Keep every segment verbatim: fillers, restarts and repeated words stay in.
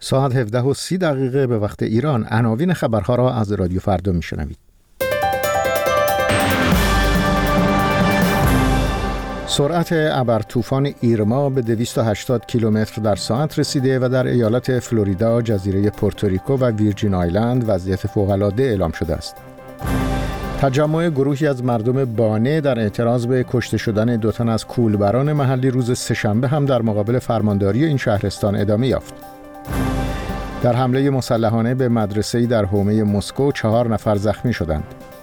ساعت هفده و سی دقیقه به وقت ایران. عناوین خبرها را از رادیو فردا میشنوید. سرعت ابرطوفان ایرما به دویست و هشتاد کیلومتر در ساعت رسیده و در ایالت فلوریدا، جزیره پورتوریکو و ویرجین آیلند وضعیت فوق‌العاده اعلام شده است. تجمع گروهی از مردم بانه در اعتراض به کشته شدن دو تن از کولبران محلی روز سه‌شنبه هم در مقابل فرمانداری این شهرستان ادامه یافت. در حمله مسلحانه به مدرسه‌ای در حومه مسکو چهار نفر زخمی شدند.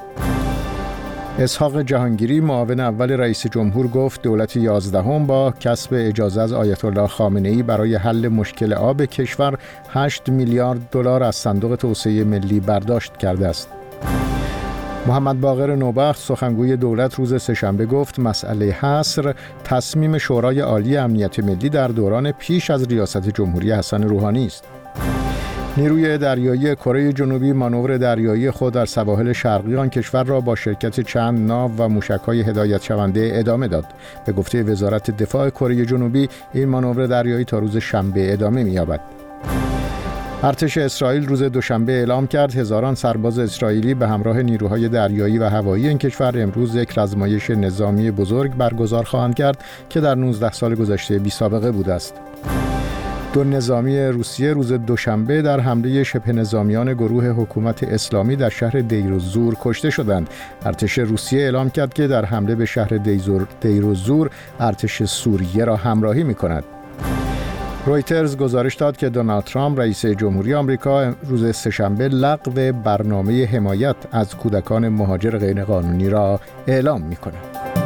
اسحاق جهانگیری، معاون اول رئیس جمهور، گفت دولت یازدهم با کسب اجازه از آیت الله خامنه‌ای برای حل مشکل آب کشور هشت میلیارد دلار از صندوق توسعه ملی برداشت کرده است. محمد باقر نوبخت، سخنگوی دولت، روز سه‌شنبه گفت مسئله حصر تصمیم شورای عالی امنیت ملی در دوران پیش از ریاست جمهوری حسن روحانی است. نیروی دریایی کره جنوبی مانور دریایی خود در سواحل شرقی آن کشور را با شرکت چند ناو و موشک‌های هدایت شونده ادامه داد. به گفته وزارت دفاع کره جنوبی، این مانور دریایی تا روز شنبه ادامه می‌یابد. ارتش اسرائیل روز دوشنبه اعلام کرد هزاران سرباز اسرائیلی به همراه نیروهای دریایی و هوایی این کشور امروز یک رزمایش نظامی بزرگ برگزار خواهند کرد که در نوزده سال گذشته بی‌سابقه بوده است. دو نظامی روسیه روز دوشنبه در حمله شبه نظامیان گروه حکومت اسلامی در شهر دیرالزور کشته شدند. ارتش روسیه اعلام کرد که در حمله به شهر دیرالزور ارتش سوریه را همراهی می‌کند. رویترز گزارش داد که دونالد ترامپ، رئیس جمهوری آمریکا، روز سه‌شنبه لغو برنامه حمایت از کودکان مهاجر غیرقانونی را اعلام می‌کند.